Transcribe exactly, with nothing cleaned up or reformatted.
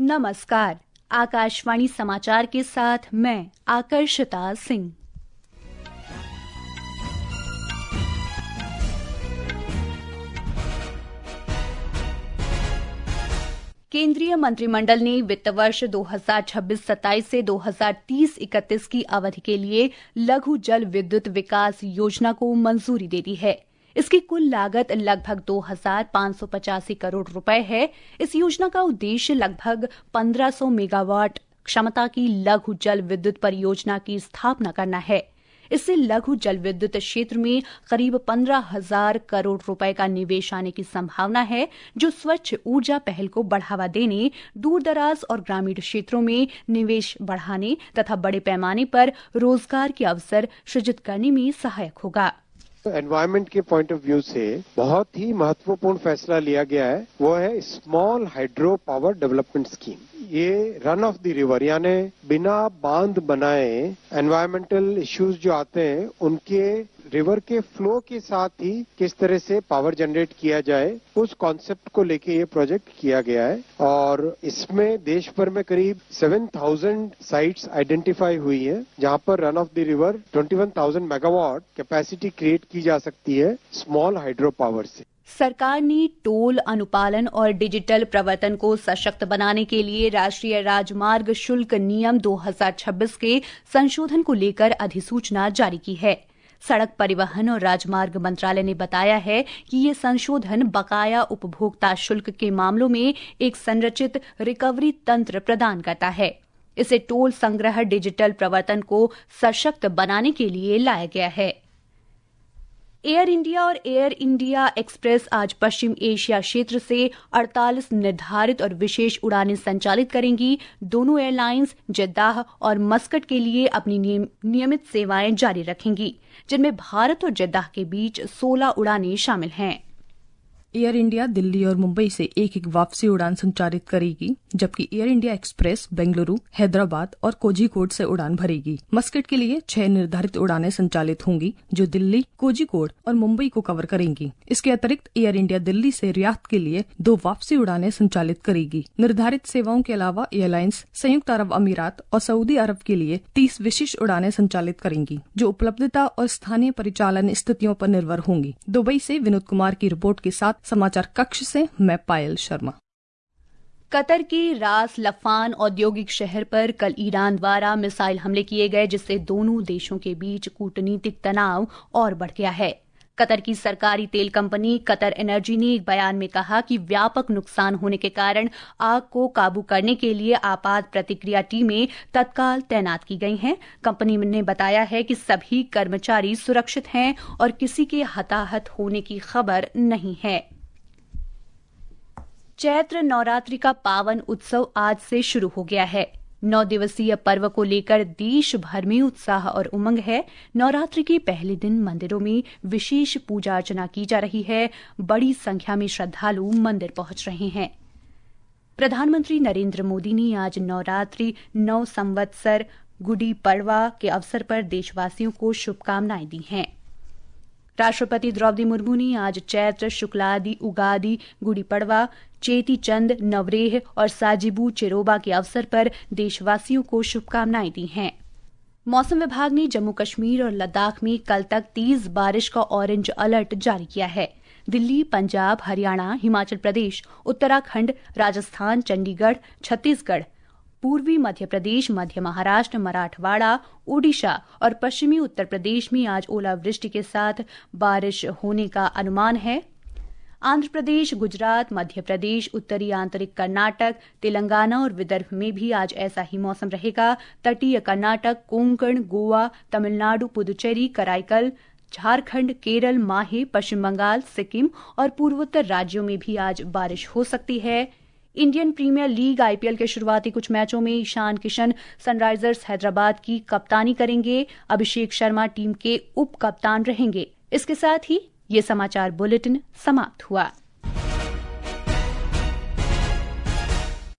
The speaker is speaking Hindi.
नमस्कार, आकाशवाणी समाचार के साथ मैं आकर्षिता सिंह। केंद्रीय मंत्रिमंडल ने वित्त वर्ष दो हज़ार छब्बीस सत्ताईस से दो हज़ार तीस इकतीस की अवधि के लिए लघु जल विद्युत विकास योजना को मंजूरी दे दी है। इसकी कुल लागत लगभग दो हज़ार पाँच सौ पचासी करोड़ रुपए है। इस योजना का उद्देश्य लगभग पंद्रह सौ मेगावाट क्षमता की लघु जल विद्युत परियोजना की स्थापना करना है। इससे लघु जल विद्युत क्षेत्र में करीब पंद्रह हजार करोड़ रुपए का निवेश आने की संभावना है, जो स्वच्छ ऊर्जा पहल को बढ़ावा देने, दूरदराज और ग्रामीण क्षेत्रों में निवेश बढ़ाने तथा बड़े पैमाने पर रोजगार के अवसर सृजित करने में सहायक होगा। एनवायरमेंट के पॉइंट ऑफ व्यू से बहुत ही महत्वपूर्ण फैसला लिया गया है, वो है small hydro power development scheme. ये रन ऑफ द रिवर यानी बिना बांध बनाए एनवायरमेंटल इश्यूज जो आते हैं उनके रिवर के फ्लो के साथ ही किस तरह से पावर जनरेट किया जाए, उस कॉन्सेप्ट को लेके ये प्रोजेक्ट किया गया है। और इसमें देश भर में करीब सात हज़ार साइट्स आइडेंटिफाई हुई है, जहां पर रन ऑफ द रिवर इक्कीस हज़ार मेगावाट कैपेसिटी क्रिएट की जा सकती है स्मॉल हाइड्रो पावर से। सरकार ने टोल अनुपालन और डिजिटल प्रवर्तन को सशक्त बनाने के लिए राष्ट्रीय राजमार्ग शुल्क नियम दो हज़ार छब्बीस के संशोधन को लेकर अधिसूचना जारी की है। सड़क परिवहन और राजमार्ग मंत्रालय ने बताया है कि ये संशोधन बकाया उपभोक्ता शुल्क के मामलों में एक संरचित रिकवरी तंत्र प्रदान करता है। इसे टोल संग्रह डिजिटल प्रवर्तन को सशक्त बनाने के लिए लाया गया है। एयर इंडिया और एयर इंडिया एक्सप्रेस आज पश्चिम एशिया क्षेत्र से अड़तालीस निर्धारित और विशेष उड़ानें संचालित करेंगी। दोनों एयरलाइंस जेद्दाह और मस्कट के लिए अपनी नियमित सेवाएं जारी रखेंगी, जिनमें भारत और जेद्दाह के बीच सोलह उड़ानें शामिल हैं। एयर इंडिया दिल्ली और मुंबई से एक एक वापसी उड़ान संचालित करेगी, जबकि Air India Express Bengaluru, Hyderabad और कोझिकोड से उड़ान भरेगी। मस्कट के लिए छह निर्धारित उड़ानें संचालित होंगी, जो दिल्ली, कोझिकोड और मुंबई को कवर करेंगी। इसके अतिरिक्त एयर इंडिया दिल्ली से रियाद के लिए दो वापसी उड़ानें संचालित करेगी। निर्धारित सेवाओं के अलावा एयरलाइंस संयुक्त अरब अमीरात और सऊदी अरब के लिए तीस विशिष्ट उड़ानें संचालित करेंगी, जो उपलब्धता और स्थानीय परिचालन स्थितियों पर निर्भर होंगी। दुबई से विनोद कुमार की रिपोर्ट के साथ समाचार कक्ष से मैं पायल शर्मा। कतर के रास लफान औद्योगिक शहर पर कल ईरान द्वारा मिसाइल हमले किए गए, जिससे दोनों देशों के बीच कूटनीतिक तनाव और बढ़ गया है। कतर की सरकारी तेल कंपनी कतर एनर्जी ने एक बयान में कहा कि व्यापक नुकसान होने के कारण आग को काबू करने के लिए आपात प्रतिक्रिया टीमें तत्काल तैनात की गई हैं। कंपनी ने बताया है कि सभी कर्मचारी सुरक्षित हैं और किसी के हताहत होने की खबर नहीं है। चैत्र नवरात्रि का पावन उत्सव आज से शुरू हो गया है। नौ दिवसीय पर्व को लेकर देश भर में उत्साह और उमंग है। नवरात्रि के पहले दिन मंदिरों में विशेष पूजा अर्चना की जा रही है। बड़ी संख्या में श्रद्धालु मंदिर पहुंच रहे हैं। प्रधानमंत्री नरेंद्र मोदी ने आज नवरात्रि नव संवत्सर गुड़ी पड़वा के अवसर पर देशवासियों को शुभकामनाएं दी हैं। राष्ट्रपति द्रौपदी मुर्मू ने आज चैत्र शुक्लादि उगादि गुड़ी पड़वा, चेती चंद, नवरेह और साजिबू चिरोबा के अवसर पर देशवासियों को शुभकामनाएं दी हैं। मौसम विभाग ने जम्मू कश्मीर और लद्दाख में कल तक तेज बारिश का ऑरेंज अलर्ट जारी किया है। दिल्ली, पंजाब, हरियाणा, हिमाचल प्रदेश, उत्तराखंड, राजस्थान, चंडीगढ़, छत्तीसगढ़, पूर्वी मध्य प्रदेश, मध्य महाराष्ट्र, मराठवाड़ा, ओडिशा और पश्चिमी उत्तर प्रदेश में आज ओलावृष्टि के साथ बारिश होने का अनुमान है। आंध्र प्रदेश, गुजरात, मध्य प्रदेश, उत्तरी आंतरिक कर्नाटक, तेलंगाना और विदर्भ में भी आज ऐसा ही मौसम रहेगा। तटीय कर्नाटक, कोंकण, गोवा, तमिलनाडु, पुदुचेरी, कराईकल, झारखंड, केरल, माहे, पश्चिम बंगाल, सिक्किम और पूर्वोत्तर राज्यों में भी आज बारिश हो सकती है। इंडियन प्रीमियर लीग आईपीएल के शुरुआती कुछ मैचों में ईशान किशन सनराइजर्स हैदराबाद की कप्तानी करेंगे। अभिषेक शर्मा टीम के उप कप्तान रहेंगे। इसके साथ ही ये समाचार बुलेटिन समाप्त हुआ।